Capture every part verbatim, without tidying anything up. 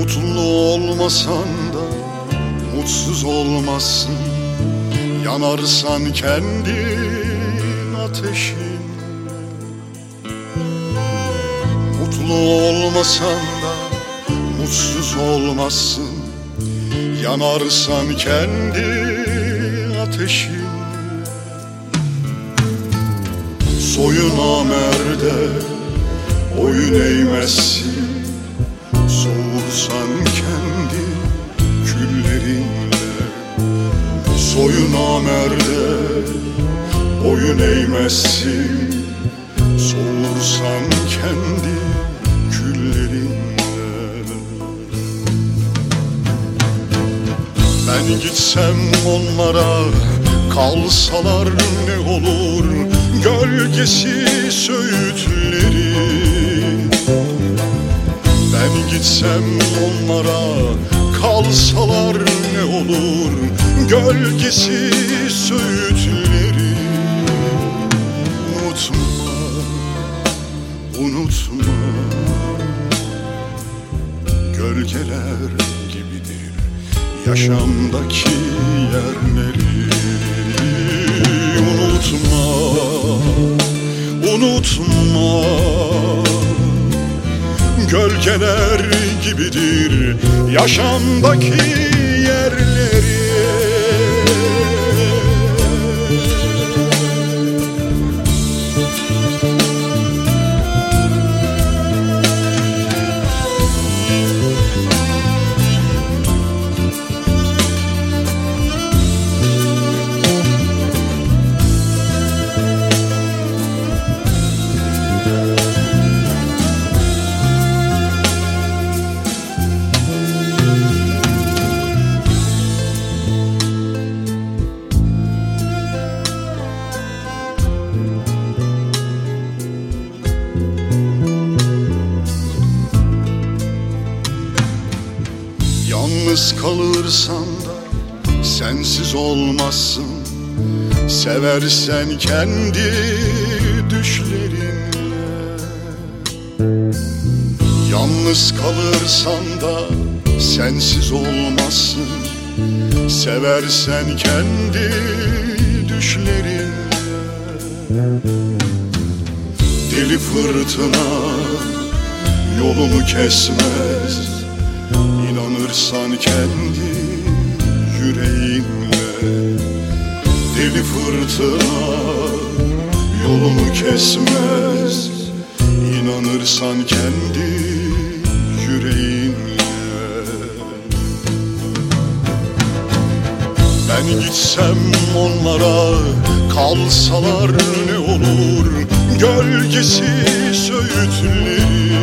Mutlu olmasan da mutsuz olmazsın. Yanarsan kendin ateşin. Mutlu olmasan da mutsuz olmazsın. Yanarsan kendi ateşin. Soyuna merde boyun eğmezsin. Soğursan kendi küllerinle. Soyuna merde boyun eğmezsin. Soğursan kendi küllerinle. Ben gitsem onlara, kalsalar ne olur? Gölgesi söğütlerin. Ben gitsem onlara, kalsalar ne olur? Gölgesi söğütlerin. Unutma, unutma, gölgeler gibidir yaşamdaki yerleri. Unutma, unutma, gölgeler gibidir yaşamdaki yerleri. Yalnız kalırsan da sensiz olmazsın. Seversen kendi düşlerinle. Yalnız kalırsan da sensiz olmazsın. Seversen kendi düşlerinle. Deli fırtına yolumu kesmez. İnanırsan kendi yüreğinle. Deli fırtına yolumu kesmez. İnanırsan kendi yüreğinle. Ben gitsem onlara, kalsalar ne olur? Gölgesi söğütlerin.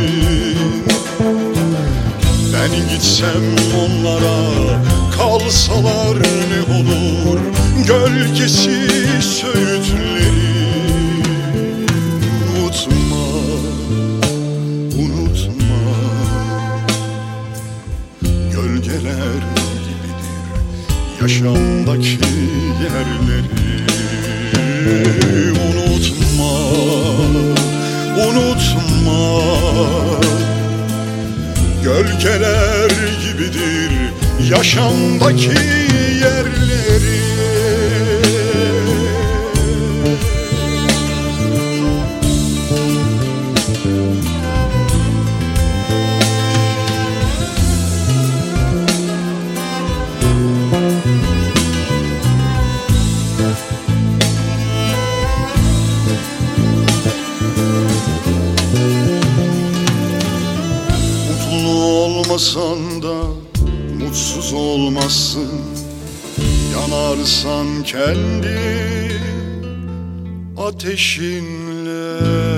Ben gitsem onlara, kalsalar ne olur? Gölgesi söğütlerin. Unutma, unutma, gölgeler gibidir yaşamdaki yerleri. Unutma, unutma, gölgeler gibidir yaşamdaki yerleri. Olmasan da mutsuz olmazsın. Yanarsan kendi ateşinle.